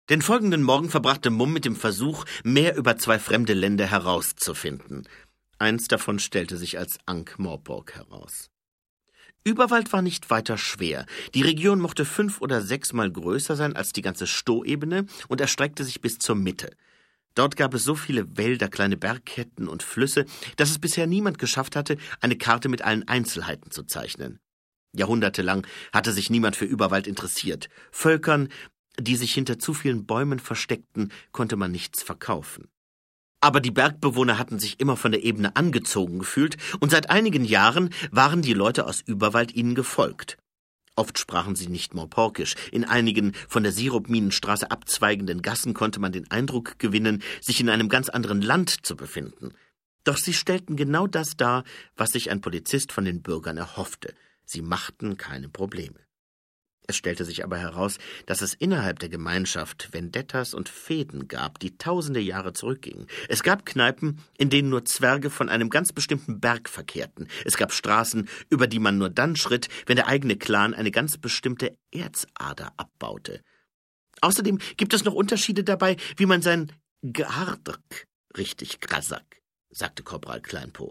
Den folgenden Morgen verbrachte Mumm mit dem Versuch, mehr über 2 fremde Länder herauszufinden. Eins davon stellte sich als Ankh-Morpork heraus. Überwald war nicht weiter schwer. Die Region mochte 5 oder 6 Mal größer sein als die ganze Stoebene und erstreckte sich bis zur Mitte. Dort gab es so viele Wälder, kleine Bergketten und Flüsse, dass es bisher niemand geschafft hatte, eine Karte mit allen Einzelheiten zu zeichnen. Jahrhundertelang hatte sich niemand für Überwald interessiert. Völkern, die sich hinter zu vielen Bäumen versteckten, konnte man nichts verkaufen. Aber die Bergbewohner hatten sich immer von der Ebene angezogen gefühlt, und seit einigen Jahren waren die Leute aus Überwald ihnen gefolgt. Oft sprachen sie nicht Morporkisch. In einigen von der Sirupminenstraße abzweigenden Gassen konnte man den Eindruck gewinnen, sich in einem ganz anderen Land zu befinden. Doch sie stellten genau das dar, was sich ein Polizist von den Bürgern erhoffte. Sie machten keine Probleme. Es stellte sich aber heraus, dass es innerhalb der Gemeinschaft Vendettas und Fehden gab, die tausende Jahre zurückgingen. Es gab Kneipen, in denen nur Zwerge von einem ganz bestimmten Berg verkehrten. Es gab Straßen, über die man nur dann schritt, wenn der eigene Clan eine ganz bestimmte Erzader abbaute. Außerdem gibt es noch Unterschiede dabei, wie man sein Gardrk richtig Grasak, sagte Korporal Kleinpo.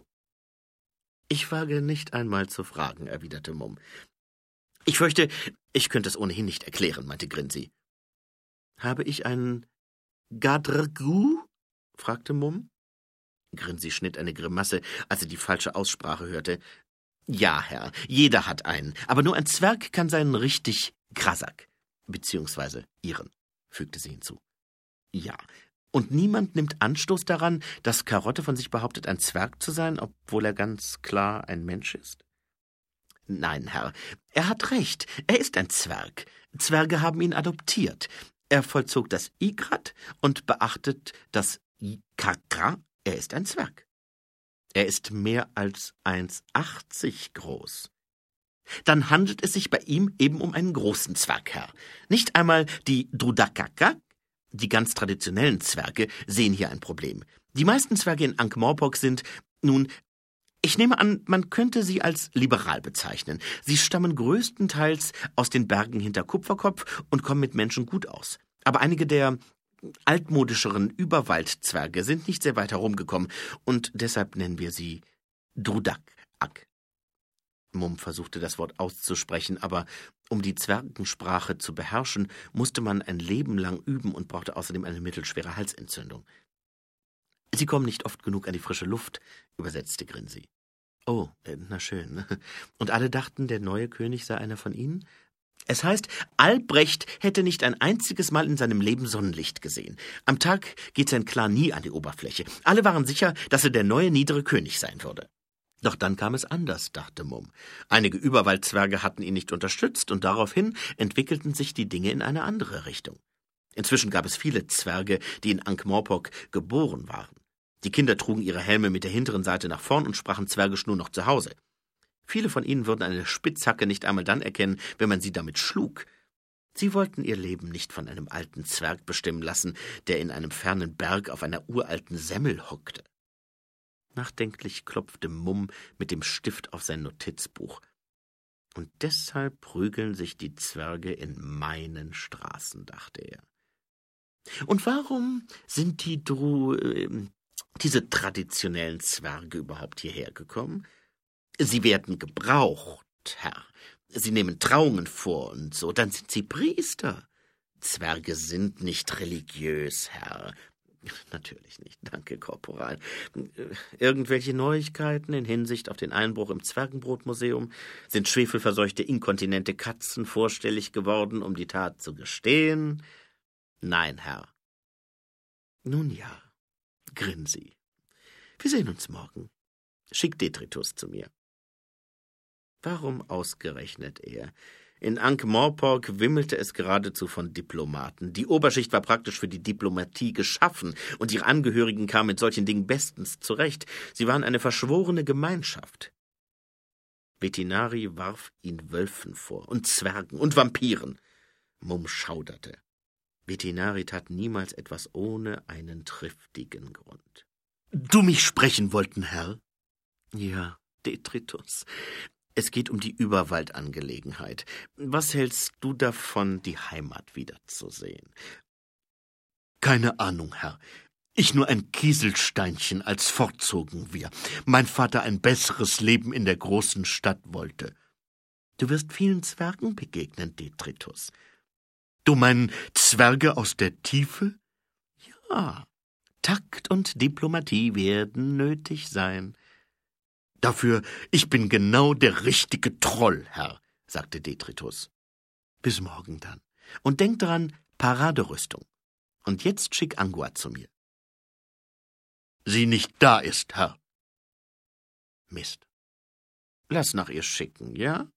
»Ich wage nicht einmal zu fragen«, erwiderte Mumm. »Ich fürchte, ich könnte es ohnehin nicht erklären«, meinte Grinsi. »Habe ich einen Gadrgu?« fragte Mumm. Grinsi schnitt eine Grimasse, als er die falsche Aussprache hörte. »Ja, Herr, jeder hat einen, aber nur ein Zwerg kann seinen richtig Grasak, beziehungsweise ihren«, fügte sie hinzu. »Ja, und niemand nimmt Anstoß daran, dass Karotte von sich behauptet, ein Zwerg zu sein, obwohl er ganz klar ein Mensch ist?« »Nein, Herr, er hat recht. Er ist ein Zwerg. Zwerge haben ihn adoptiert. Er vollzog das Igrat und beachtet das Kakra. Er ist ein Zwerg. Er ist mehr als 1,80 groß. Dann handelt es sich bei ihm eben um einen großen Zwerg, Herr. Nicht einmal die Drudakaka, die ganz traditionellen Zwerge, sehen hier ein Problem. Die meisten Zwerge in Ankh-Morpork sind, nun, ich nehme an, man könnte sie als liberal bezeichnen. Sie stammen größtenteils aus den Bergen hinter Kupferkopf und kommen mit Menschen gut aus. Aber einige der altmodischeren Überwaldzwerge sind nicht sehr weit herumgekommen, und deshalb nennen wir sie Drudak-Ak. Mumm versuchte das Wort auszusprechen, aber um die Zwergensprache zu beherrschen, musste man ein Leben lang üben und brauchte außerdem eine mittelschwere Halsentzündung. »Sie kommen nicht oft genug an die frische Luft«, übersetzte Grinsi. »Oh, na schön. Und alle dachten, der neue König sei einer von ihnen?« »Es heißt, Albrecht hätte nicht ein einziges Mal in seinem Leben Sonnenlicht gesehen. Am Tag geht sein Clan nie an die Oberfläche. Alle waren sicher, dass er der neue niedere König sein würde.« Doch dann kam es anders, dachte Mumm. Einige Überwaldzwerge hatten ihn nicht unterstützt, und daraufhin entwickelten sich die Dinge in eine andere Richtung. Inzwischen gab es viele Zwerge, die in Ankh-Morpork geboren waren. Die Kinder trugen ihre Helme mit der hinteren Seite nach vorn und sprachen Zwergisch nur noch zu Hause. Viele von ihnen würden eine Spitzhacke nicht einmal dann erkennen, wenn man sie damit schlug. Sie wollten ihr Leben nicht von einem alten Zwerg bestimmen lassen, der in einem fernen Berg auf einer uralten Semmel hockte. Nachdenklich klopfte Mumm mit dem Stift auf sein Notizbuch. »Und deshalb prügeln sich die Zwerge in meinen Straßen«, dachte er. »Und warum sind diese traditionellen Zwerge überhaupt hierher gekommen? Sie werden gebraucht, Herr. Sie nehmen Trauungen vor und so, dann sind sie Priester. Zwerge sind nicht religiös, Herr.« »Natürlich nicht, danke, Korporal. Irgendwelche Neuigkeiten in Hinsicht auf den Einbruch im Zwergenbrotmuseum? Sind schwefelverseuchte, inkontinente Katzen vorstellig geworden, um die Tat zu gestehen?« »Nein, Herr.« »Nun ja, Grinsi. Wir sehen uns morgen. Schick Detritus zu mir.« Warum ausgerechnet er? In Ankh-Morpork wimmelte es geradezu von Diplomaten. Die Oberschicht war praktisch für die Diplomatie geschaffen, und ihre Angehörigen kamen mit solchen Dingen bestens zurecht. Sie waren eine verschworene Gemeinschaft. Vetinari warf ihn Wölfen vor und Zwergen und Vampiren. Mumm schauderte. Vetinari tat niemals etwas ohne einen triftigen Grund. »Du mich sprechen wollten, Herr?« »Ja, Detritus. Es geht um die Überwaldangelegenheit. Was hältst du davon, die Heimat wiederzusehen? Keine Ahnung, Herr. Ich nur ein Kieselsteinchen, als fortzogen wir. Mein Vater ein besseres Leben in der großen Stadt wollte. Du wirst vielen Zwergen begegnen, Detritus. Du meinen Zwerge aus der Tiefe? Ja, Takt und Diplomatie werden nötig sein. Dafür, ich bin genau der richtige Troll, Herr, sagte Detritus. Bis morgen dann. Und denk daran, Paraderüstung. Und jetzt schick Angua zu mir. Sie nicht da ist, Herr. Mist. Lass nach ihr schicken, ja?